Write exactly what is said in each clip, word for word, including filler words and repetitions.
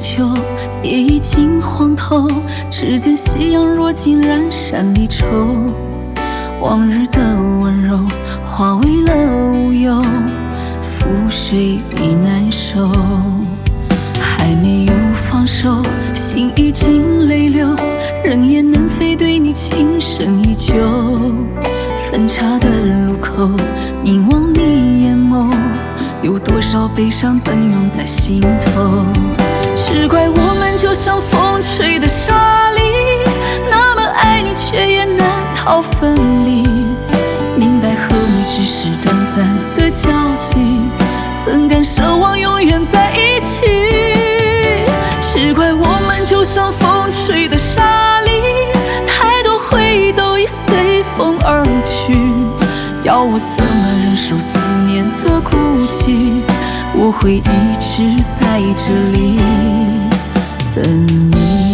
秋，也已经黄透。只见夕阳若尽，染山离愁。往日的温柔化为了乌有，覆水已难收。还没有放手，心已经泪流，人也能非对你情深依旧。分岔的路口，凝望你眼眸，有多少悲伤奔涌在心头。只怪我们就像风吹的沙粒，那么爱你却也难逃分离。明白和你只是短暂的交集，怎敢奢望永远在一起。只怪我们就像风吹的沙粒，太多回忆都已随风而去。要我怎么忍受思念的孤寂？我会一直在这里等你。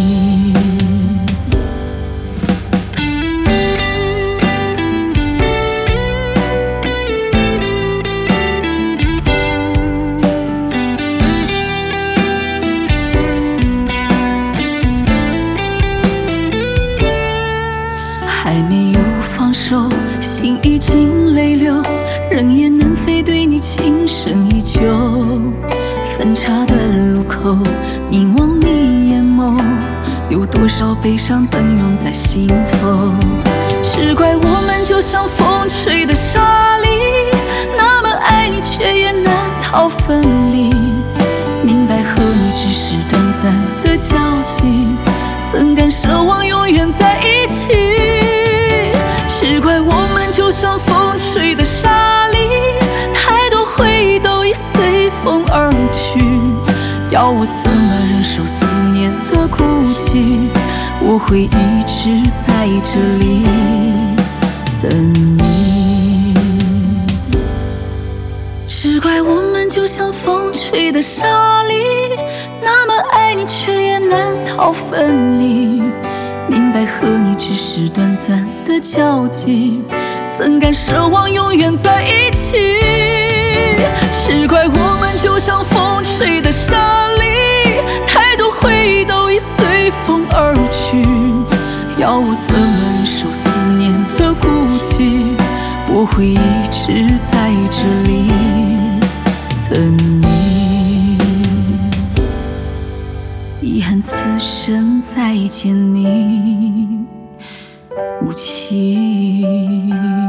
还没有放手，心已经泪流，人也能非对你情深依旧。分岔的路口，凝望你眼眸，有多少悲伤奔涌在心头。只怪我们就像风吹的沙粒，那么爱你却也难逃分离。明白和你只是短暂的交集，怎敢奢望永远在一起。只怪我们就像风吹的沙粒，太多回忆都已随风而去。要我怎么忍受思念的孤寂？我会一直在这里等你。只怪我们就像风吹的沙粒，那么爱你却也难逃分离。明白和你只是短暂的交集，怎敢奢望永远在一起。只怪我们就像风吹的沙粒，太多回忆都已随风而去。要我怎么忍受思念的孤寂？我会一直在这里等你。遗憾此生再见你无期。